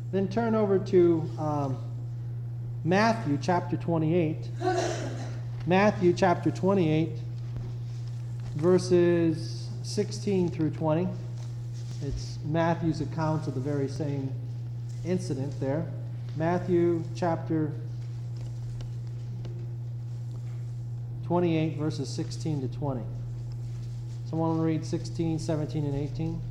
Then turn over to Matthew chapter 28. Matthew chapter 28, verses 16 through 20. It's Matthew's account of the very same incident there. Matthew chapter 28, verses 16 to 20. Someone will read 16, 17, and 18.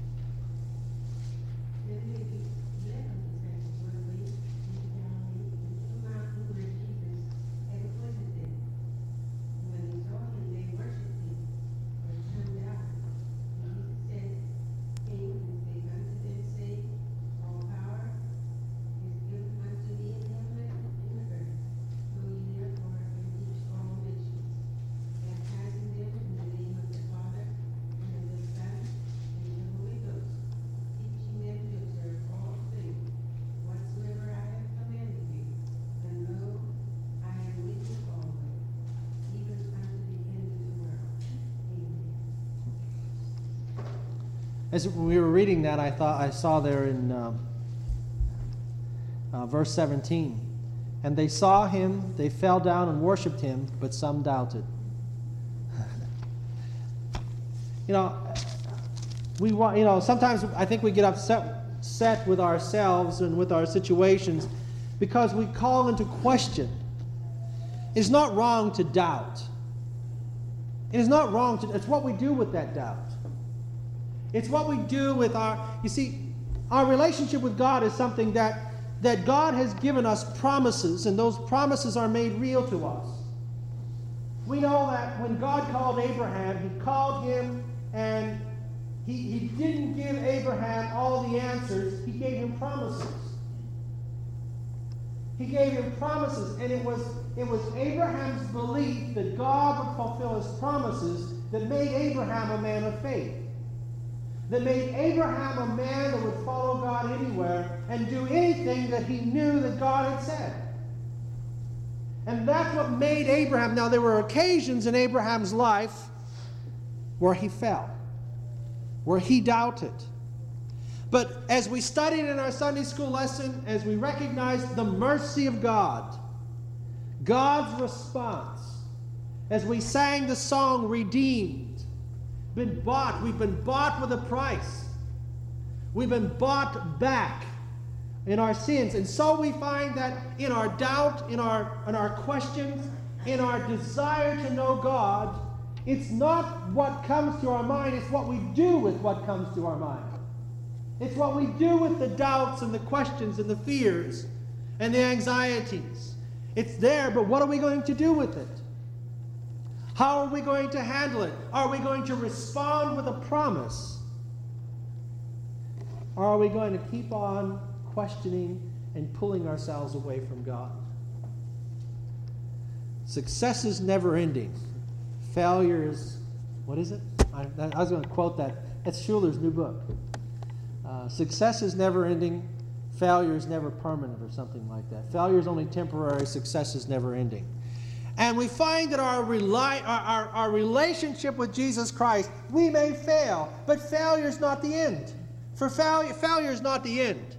As we were reading that, I saw there in verse 17, and they saw him, they fell down and worshipped him, but some doubted. Sometimes I think we get upset with ourselves and with our situations because we call into question. It's not wrong to doubt. It is not wrong to. It's what we do with that doubt. It's what we do with our relationship with God is something that God has given us promises, and those promises are made real to us. We know that when God called Abraham, he called him, and he didn't give Abraham all the answers. He gave him promises. He gave him promises, and it was Abraham's belief that God would fulfill his promises that made Abraham a man of faith. That made Abraham a man that would follow God anywhere and do anything that he knew that God had said. And that's what made Abraham. Now, there were occasions in Abraham's life where he fell, where he doubted. But as we studied in our Sunday school lesson, as we recognized the mercy of God, God's response, as we sang the song, Redeemed, been bought. We've been bought with a price. We've been bought back in our sins. And so we find that in our doubt, in our questions, in our desire to know God, it's not what comes to our mind, it's what we do with what comes to our mind. It's what we do with the doubts and the questions and the fears and the anxieties. It's there, but what are we going to do with it? How are we going to handle it? Are we going to respond with a promise? Or are we going to keep on questioning and pulling ourselves away from God? Success is never ending. Failure is, what is it? I was going to quote that. That's Schuler's new book. Success is never ending. Failure is never permanent, or something like that. Failure is only temporary. Success is never ending. And we find that our relationship with Jesus Christ, we may fail, but failure is not the end. For failure is not the end.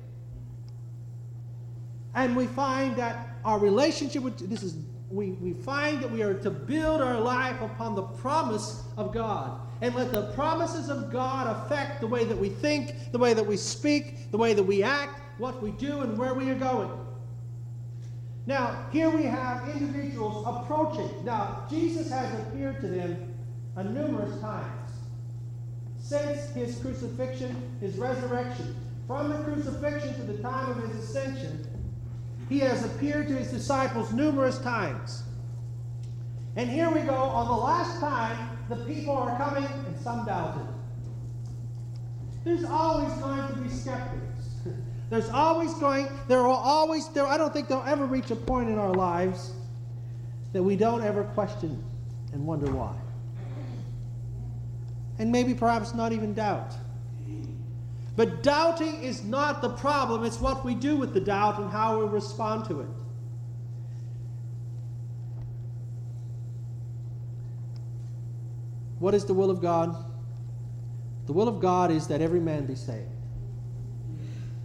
And we find that our relationship with we find that we are to build our life upon the promise of God. And let the promises of God affect the way that we think, the way that we speak, the way that we act, what we do, and where we are going. Now, here we have individuals approaching. Now, Jesus has appeared to them numerous times. Since his crucifixion, his resurrection, from the crucifixion to the time of his ascension, he has appeared to his disciples numerous times. And here we go, on the last time, the people are coming, and some doubted. There's always going to be skeptics. I don't think there'll ever reach a point in our lives that we don't ever question and wonder why. And maybe perhaps not even doubt. But doubting is not the problem. It's what we do with the doubt and how we respond to it. What is the will of God? The will of God is that every man be saved.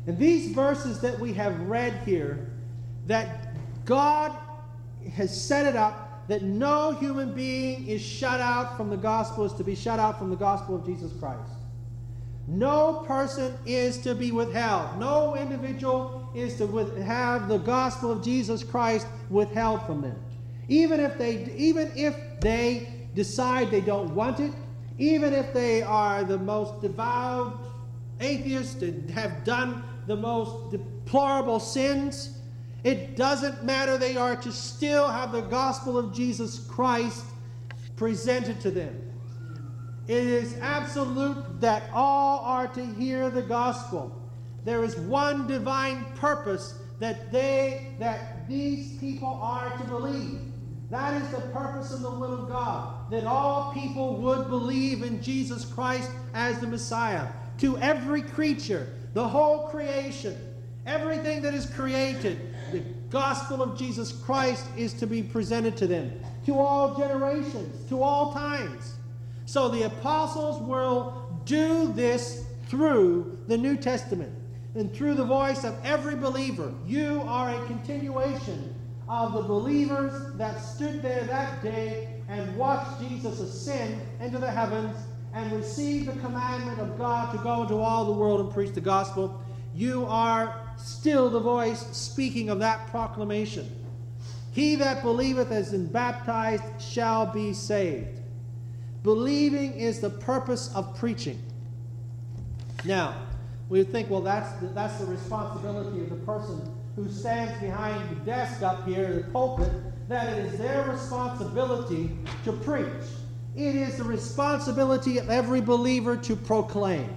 And these verses that we have read here, that God has set it up that no human being is shut out from the gospel, is to be shut out from the gospel of Jesus Christ. No person is to be withheld. No individual is to have the gospel of Jesus Christ withheld from them. Even if they decide they don't want it, even if they are the most devout atheists and have done the most deplorable sins, it doesn't matter. They are to still have the gospel of Jesus Christ presented to them. It is absolute that all are to hear the gospel. There is one divine purpose that these people are to believe. That is the purpose of the will of God, that all people would believe in Jesus Christ as the Messiah. To every creature, the whole creation, everything that is created, the gospel of Jesus Christ is to be presented to them, to all generations, to all times. So the apostles will do this through the New Testament and through the voice of every believer. You are a continuation of the believers that stood there that day and watched Jesus ascend into the heavens and receive the commandment of God to go into all the world and preach the gospel. You are still the voice speaking of that proclamation. He that believeth and is baptized shall be saved. Believing is the purpose of preaching. Now, we think, well, that's the responsibility of the person who stands behind the desk up here, the pulpit, that it is their responsibility to preach. It is the responsibility of every believer to proclaim.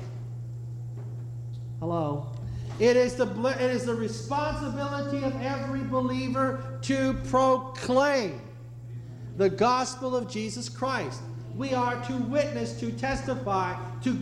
Hello? It is the responsibility of every believer to proclaim the gospel of Jesus Christ. We are to witness, to testify, to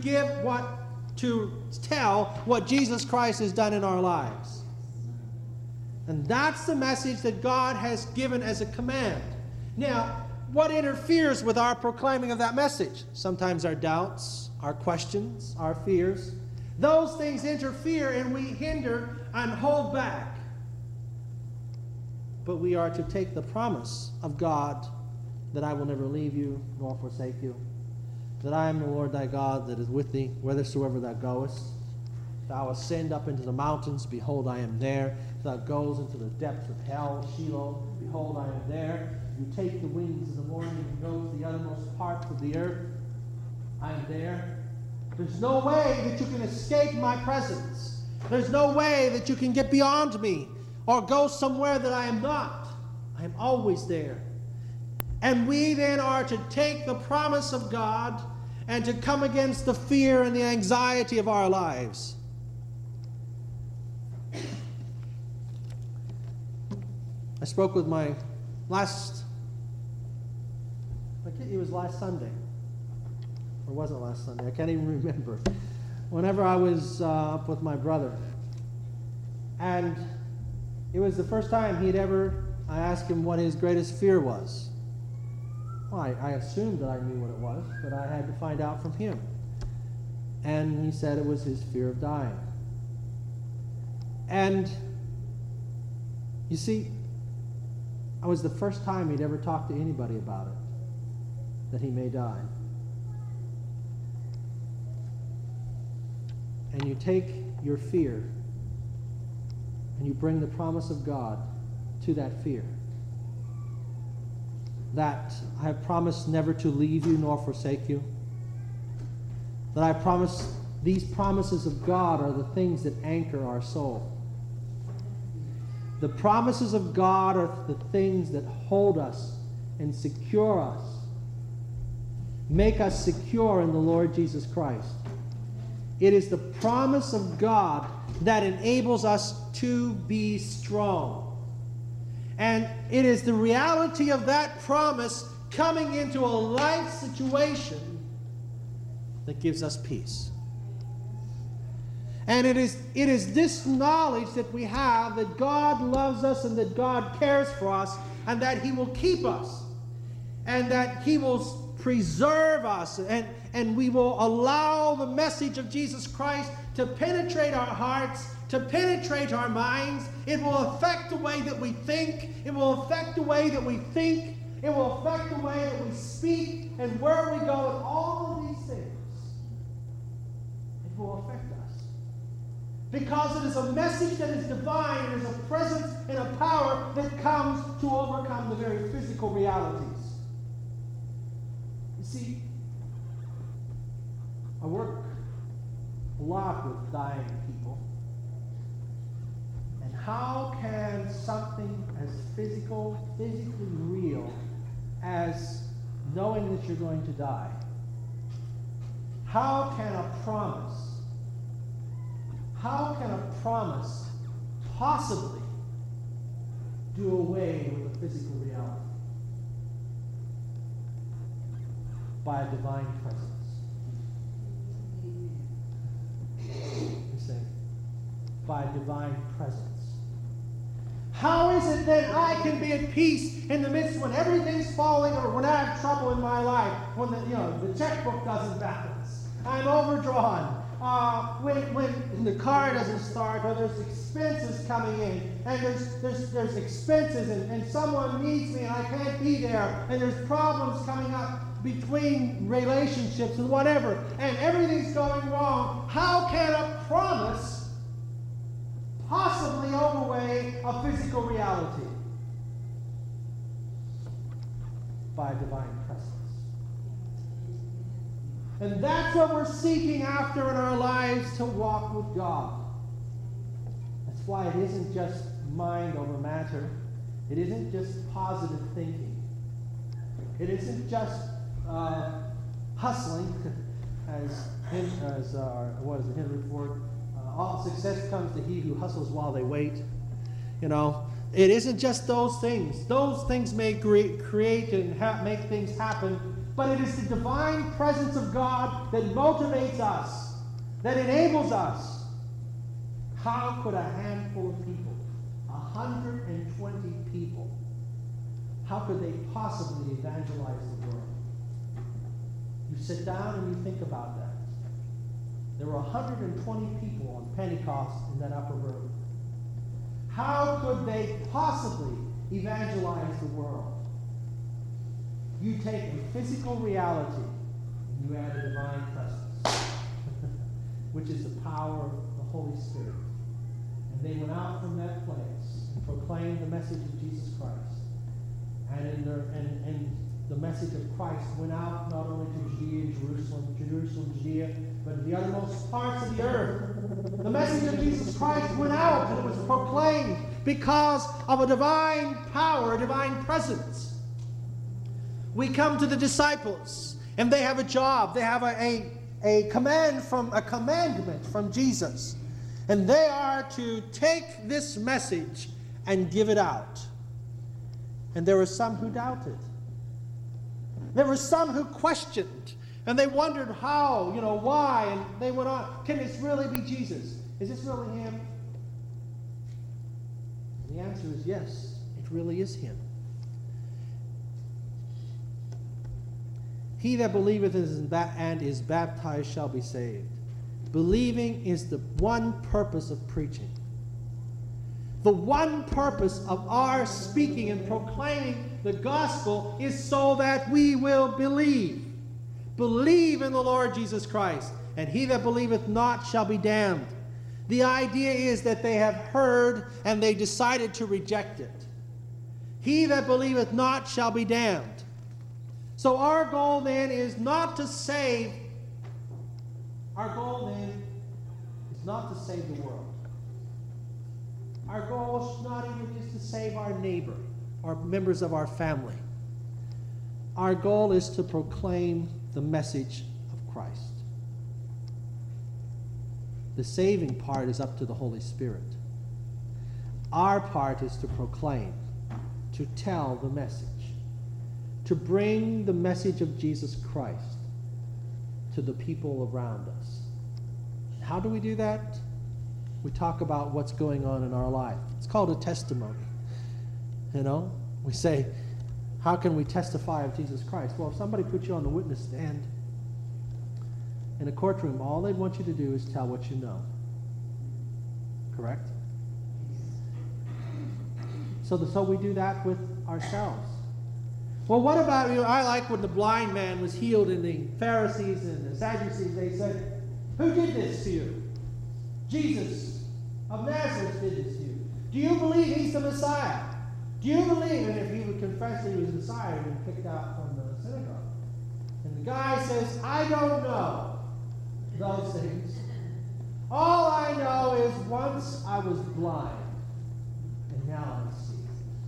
tell what Jesus Christ has done in our lives. And that's the message that God has given as a command. Now, what interferes with our proclaiming of that message? Sometimes our doubts, our questions, our fears. Those things interfere and we hinder and hold back. But we are to take the promise of God that I will never leave you nor forsake you, that I am the Lord thy God that is with thee whithersoever thou goest. Thou ascend up into the mountains, behold, I am there. Thou goes into the depths of hell, Sheol, behold, I am there. You take the wings in the morning and go to the uttermost parts of the earth, I am there. There's no way that you can escape my presence. There's no way that you can get beyond me or go somewhere that I am not. I am always there. And we then are to take the promise of God and to come against the fear and the anxiety of our lives. I spoke with my it was last Sunday. Or was it last Sunday? I can't even remember. Whenever I was up with my brother. And it was the first time I asked him what his greatest fear was. Well, I assumed that I knew what it was, but I had to find out from him. And he said it was his fear of dying. And you see, it was the first time he'd ever talked to anybody about it, that he may die. And you take your fear and you bring the promise of God to that fear. That I have promised never to leave you nor forsake you. That I promise, these promises of God are the things that anchor our soul. The promises of God are the things that hold us and secure us. Make us secure in the Lord Jesus Christ. It is the promise of God that enables us to be strong. And it is the reality of that promise coming into a life situation that gives us peace. And it is this knowledge that we have that God loves us and that God cares for us and that He will keep us and that He will preserve us and we will allow the message of Jesus Christ to penetrate our hearts, to penetrate our minds. It will affect the way that we think. It will affect the way that we think. It will affect the way that we speak and where we go, and all of these things. It will affect us. Because it is a message that is divine. It is a presence and a power that comes to overcome the very physical realities. You see, I work a lot with dying people. And how can something as physically real as knowing that you're going to die, how can a promise possibly do away with a physical reality? By a divine presence. You say, by a divine presence. How is it that I can be at peace in the midst when everything's falling, or when I have trouble in my life, when the checkbook doesn't balance, I'm overdrawn, when the car doesn't start, or there's expenses coming in, and there's expenses, and someone needs me and I can't be there, and there's problems coming up between relationships and whatever, and everything's going wrong. How can a promise possibly overweigh a physical reality? By a divine presence. And that's what we're seeking after in our lives, to walk with God. That's why it isn't just mind over matter. It isn't just positive thinking. It isn't just hustling, what is it, Henry Ford? All success comes to he who hustles while they wait. It isn't just those things. Those things may create and make things happen, but it is the divine presence of God that motivates us, that enables us. How could a handful of people, 120 people, how could they possibly evangelize the world? You sit down and you think about that. There were 120 people on Pentecost in that upper room. How could they possibly evangelize the world? You take a physical reality and you add a divine presence, which is the power of the Holy Spirit. And they went out from that place and proclaimed the message of Jesus Christ. And the message of Christ went out not only to Judea, Jerusalem, Judea, but to the uttermost parts of the earth. The message of Jesus Christ went out and it was proclaimed because of a divine power, a divine presence. We come to the disciples and they have a job. They have a commandment from Jesus. And they are to take this message and give it out. And there were some who doubted. There were some who questioned, and they wondered how, why, and they went on, can this really be Jesus? Is this really him? And the answer is yes, it really is him. He that believeth and is baptized shall be saved. Believing is the one purpose of preaching. The one purpose of our speaking and proclaiming the gospel is so that we will believe. Believe in the Lord Jesus Christ, and he that believeth not shall be damned. The idea is that they have heard and they decided to reject it. He that believeth not shall be damned. So our goal then is not to save. Our goal then is not to save the world. Our goal is not even just to save our neighbor or members of our family. Our goal is to proclaim the message of Christ. The saving part is up to the Holy Spirit. Our part is to proclaim, to tell the message, to bring the message of Jesus Christ to the people around us. How do we do that? We talk about what's going on in our life. It's called a testimony. We say, how can we testify of Jesus Christ? Well, if somebody put you on the witness stand, In a courtroom, all they want you to do is tell what you know. Correct? So we do that with ourselves. Well, what about, I like when the blind man was healed and the Pharisees and the Sadducees, they said, who did this to you? Jesus of Nazareth did this to you. Do you believe he's the Messiah? Do you believe? And if he would confess that he was the Messiah, he'd been kicked out from the synagogue. And the guy says, I don't know those things. All I know is once I was blind, and now I see.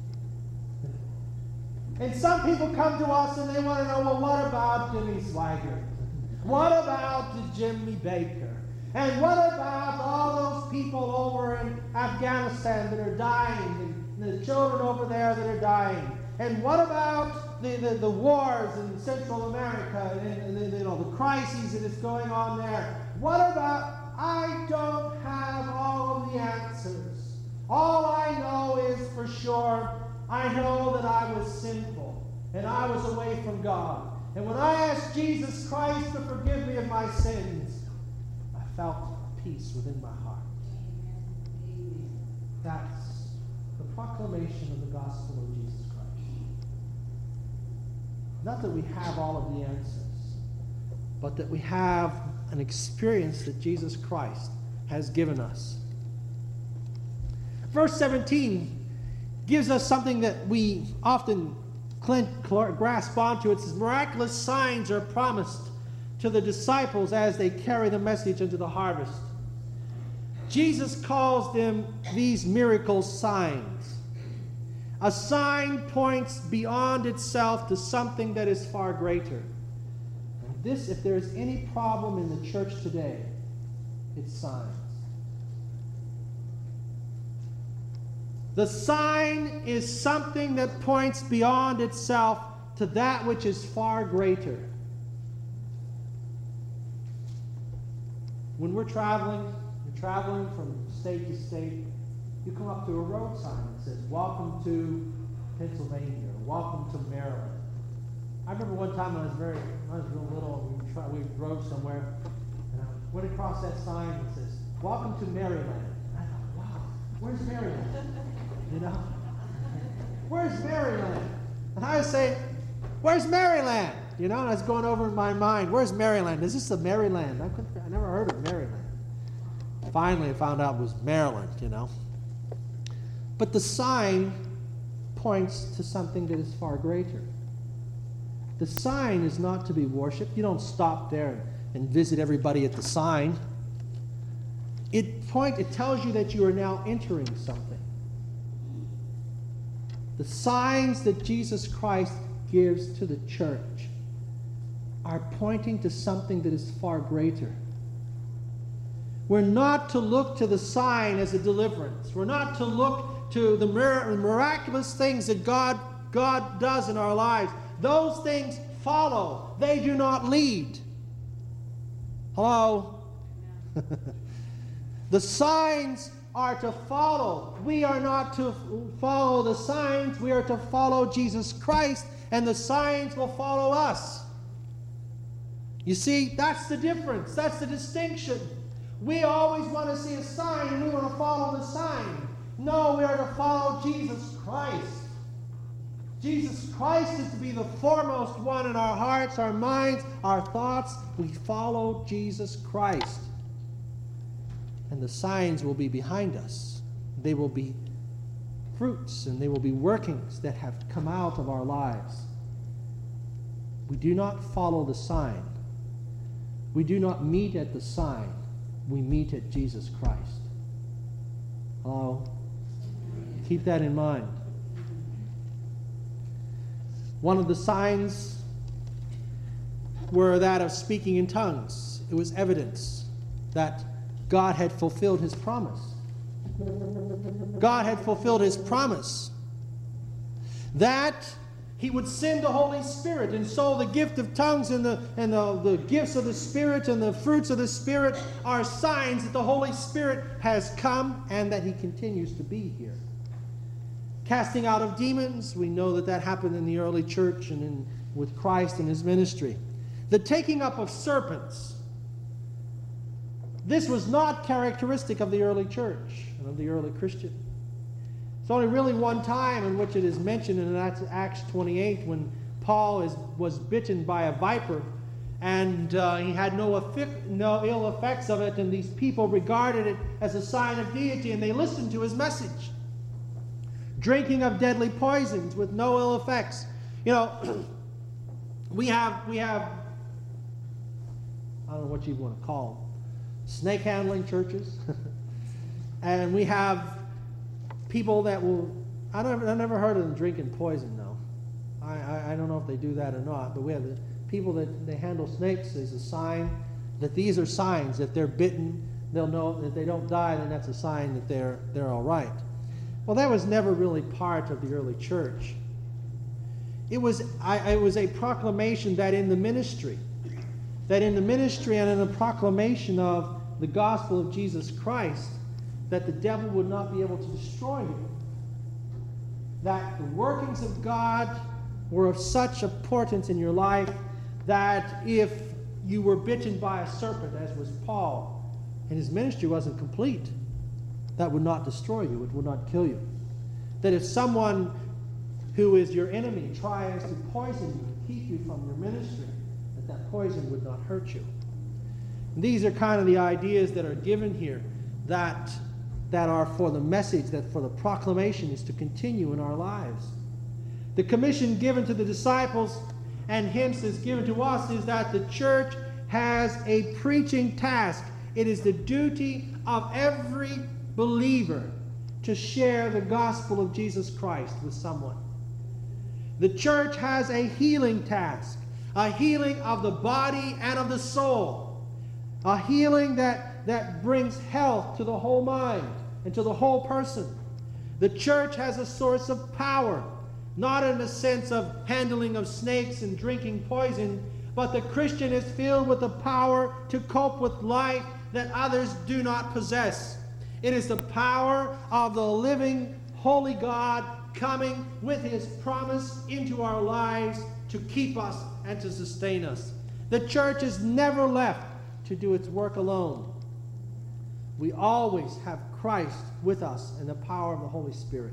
And some people come to us and they want to know, well, what about Jimmy Swaggart? What about Jimmy Baker? And what about all those people over in Afghanistan that are dying, and the children over there that are dying? And what about the wars in Central America and the crises that is going on there? What about, I don't have all of the answers. All I know is for sure, I know that I was sinful and I was away from God. And when I asked Jesus Christ to forgive me of my sins, I felt a peace within my heart. Amen. That's the proclamation of the gospel of Jesus Christ. Not that we have all of the answers, but that we have an experience that Jesus Christ has given us. Verse 17 gives us something that we often grasp onto. It says, miraculous signs are promised to the disciples as they carry the message into the harvest. Jesus calls them these miracle signs. A sign points beyond itself to something that is far greater. And this, if there's any problem in the church today, it's signs. The sign is something that points beyond itself to that which is far greater. When you're traveling from state to state, you come up to a road sign that says, welcome to Pennsylvania, or welcome to Maryland. I remember one time when I was real little, we drove somewhere, and I went across that sign that says, welcome to Maryland. And I thought, wow, where's Maryland? You know? Where's Maryland? And I would say, where's Maryland? You know, and I was going over in my mind, where's Maryland? Is this the Maryland? I never heard of Maryland. Finally, I found out it was Maryland, you know. But the sign points to something that is far greater. The sign is not to be worshipped. You don't stop there and visit everybody at the sign. It tells you that you are now entering something. The signs that Jesus Christ gives to the church are pointing to something that is far greater. We're not to look to the sign as a deliverance. We're not to look to the miraculous things that God does in our lives. Those things follow. They do not lead. Hello? The signs are to follow. We are not to follow the signs. We are to follow Jesus Christ, and the signs will follow us. You see, that's the difference. That's the distinction. We always want to see a sign, and we want to follow the sign. No, we are to follow Jesus Christ. Jesus Christ is to be the foremost one in our hearts, our minds, our thoughts. We follow Jesus Christ. And the signs will be behind us. They will be fruits and they will be workings that have come out of our lives. We do not follow the sign. We do not meet at the sign. We meet at Jesus Christ. Hello? Keep that in mind. One of the signs were that of speaking in tongues. It was evidence that God had fulfilled his promise. God had fulfilled his promise that he would send the Holy Spirit. And so the gift of tongues and the gifts of the Spirit and the fruits of the Spirit are signs that the Holy Spirit has come and that he continues to be here. Casting out of demons, we know that happened in the early church and with Christ and his ministry. The taking up of serpents. This was not characteristic of the early church and of the early Christian. It's only really one time in which it is mentioned, in Acts 28, when Paul was bitten by a viper, and he had no ill effects of it, and these people regarded it as a sign of deity, and they listened to his message. Drinking of deadly poisons with no ill effects. You know, we have I don't know what you want to call them, snake handling churches. And we have people that will, I've never heard of them drinking poison, though. I don't know if they do that or not, but we have the people that they handle snakes as a sign that these are signs that they're bitten. They'll know that they don't die, then that's a sign that they're all right. Well, that was never really part of the early church. It was a proclamation that in the ministry and in the proclamation of the gospel of Jesus Christ, that the devil would not be able to destroy you. That the workings of God were of such importance in your life that if you were bitten by a serpent, as was Paul, and his ministry wasn't complete, that would not destroy you, it would not kill you. That if someone who is your enemy tries to poison you and keep you from your ministry, that poison would not hurt you. And these are kind of the ideas that are given here that are for the message, that for the proclamation is to continue in our lives. The commission given to the disciples and hence is given to us is that the church has a preaching task. It is the duty of every believer to share the gospel of Jesus Christ with someone. The church has a healing task, a healing of the body and of the soul, a healing that brings health to the whole mind and to the whole person. The church has a source of power, not in the sense of handling of snakes and drinking poison, but the Christian is filled with the power to cope with life that others do not possess. It is the power of the living, holy God coming with his promise into our lives to keep us and to sustain us. The church is never left to do its work alone. We always have Christ with us in the power of the Holy Spirit.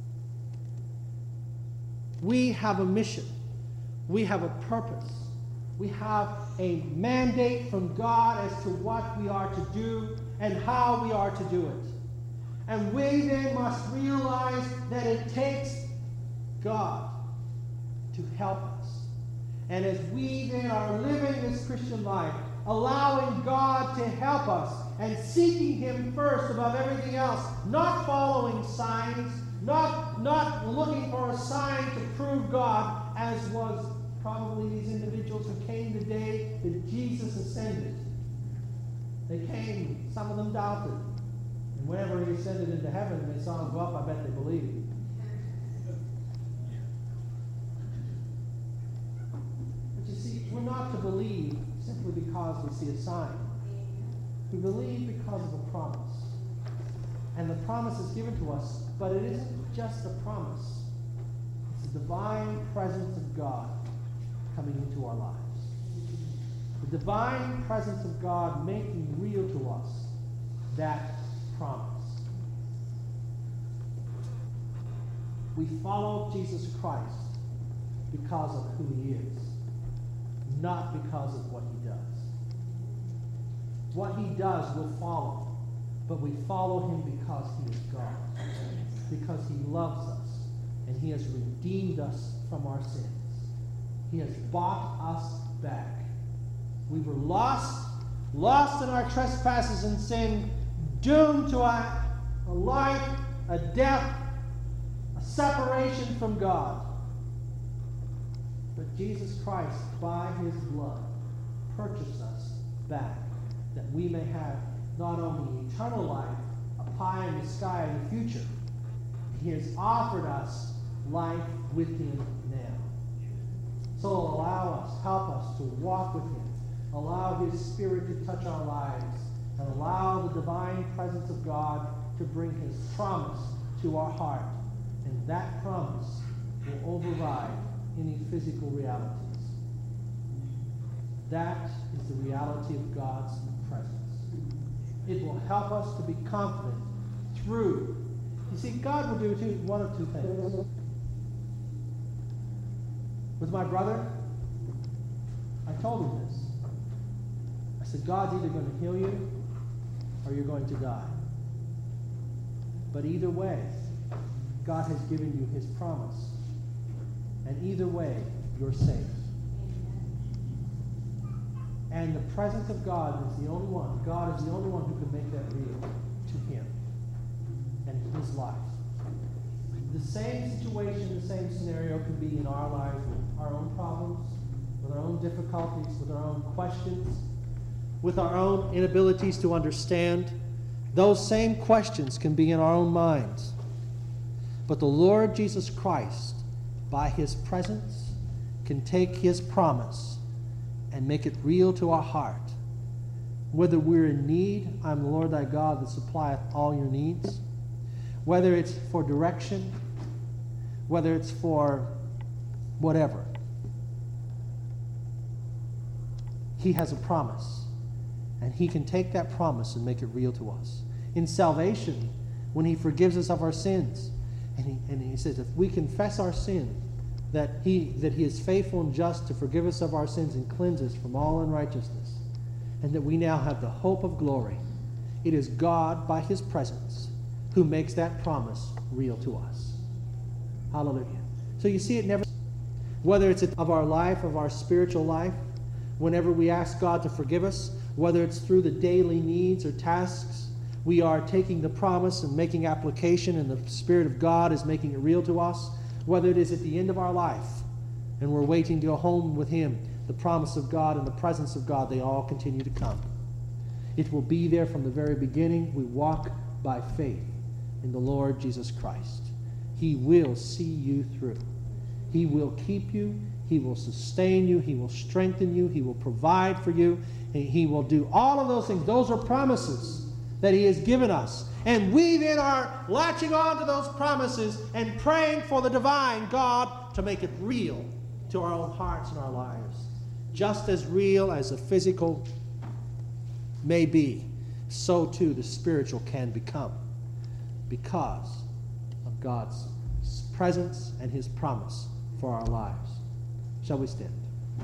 We have a mission. We have a purpose. We have a mandate from God as to what we are to do and how we are to do it. And we then must realize that it takes God to help us. And as we then are living this Christian life, allowing God to help us and seeking him first above everything else, not following signs, not looking for a sign to prove God, as was probably these individuals who came the day that Jesus ascended. They came, some of them doubted. And whenever he ascended into heaven and they saw him go up, I bet they believed. But you see, we're not to believe simply because we see a sign. We believe because of a promise. And the promise is given to us, but it isn't just a promise. It's the divine presence of God coming into our lives. The divine presence of God making real to us that promise. We follow Jesus Christ because of who he is, not because of what he does. What he does will follow, but we follow him because he is God, because he loves us, and he has redeemed us from our sins. He has bought us back. We were lost in our trespasses and sin, doomed to a life, a death, a separation from God. But Jesus Christ, by his blood, purchased us back, that we may have not only eternal life, a pie in the sky in the future, he has offered us life with him now. So help us to walk with him. Allow his Spirit to touch our lives, and allow the divine presence of God to bring his promise to our heart. And that promise will override any physical realities. That is the reality of God's presence. It will help us to be confident through. You see, God will do one of two things. With my brother, I told him this. I said, God's either going to heal you or you're going to die. But either way, God has given you his promise. And either way, you're safe. And the presence of God is the only one. God is the only one who can make that real to him and his life. The same situation, the same scenario can be in our lives with our own problems, with our own difficulties, with our own questions, with our own inabilities to understand. Those same questions can be in our own minds. But the Lord Jesus Christ, by his presence, can take his promise and make it real to our heart. Whether we're in need, I'm the Lord thy God that supplieth all your needs. Whether it's for direction, whether it's for whatever. He has a promise, and he can take that promise and make it real to us. In salvation, when he forgives us of our sins, and he says, if we confess our sin, that he is faithful and just to forgive us of our sins and cleanse us from all unrighteousness, and that we now have the hope of glory. It is God, by his presence, who makes that promise real to us. Hallelujah. So you see, it never, whether it's of our life, of our spiritual life, whenever we ask God to forgive us, whether it's through the daily needs or tasks, we are taking the promise and making application, and the Spirit of God is making it real to us. Whether it is at the end of our life and we're waiting to go home with him, the promise of God and the presence of God, they all continue to come. It will be there from the very beginning. We walk by faith in the Lord Jesus Christ. He will see you through. He will keep you. He will sustain you. He will strengthen you. He will provide for you. He will do all of those things. Those are promises that he has given us. And we then are latching on to those promises and praying for the divine God to make it real to our own hearts and our lives. Just as real as the physical may be, so too the spiritual can become, because of God's presence and his promise for our lives. Shall we stand?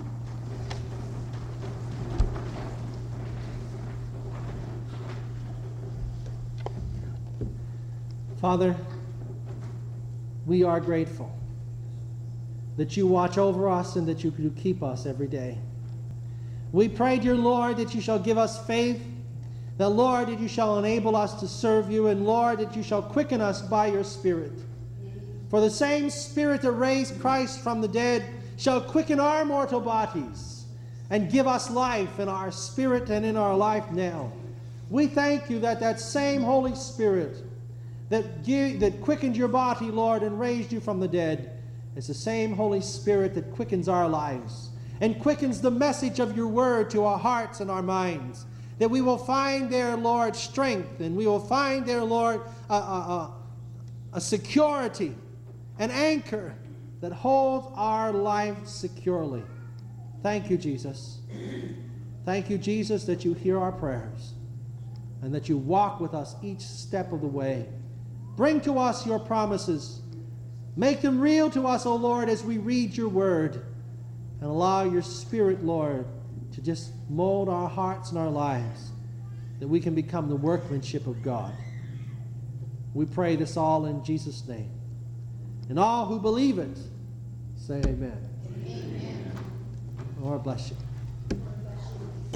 Father, we are grateful that you watch over us and that you do keep us every day. We pray, dear Lord, that you shall give us faith, that, Lord, that you shall enable us to serve you, and, Lord, that you shall quicken us by your Spirit. For the same Spirit that raised Christ from the dead shall quicken our mortal bodies and give us life in our spirit and in our life now. We thank you that that same Holy Spirit that quickened your body, Lord, and raised you from the dead, is the same Holy Spirit that quickens our lives and quickens the message of your word to our hearts and our minds, that we will find there, Lord, strength, and we will find there, Lord, a security, an anchor that holds our life securely. Thank you, Jesus. Thank you, Jesus, that you hear our prayers and that you walk with us each step of the way. Bring to us your promises. Make them real to us, O Lord, as we read your word. And allow your Spirit, Lord, to just mold our hearts and our lives, that we can become the workmanship of God. We pray this all in Jesus' name. And all who believe it, say amen. Amen. Lord bless you.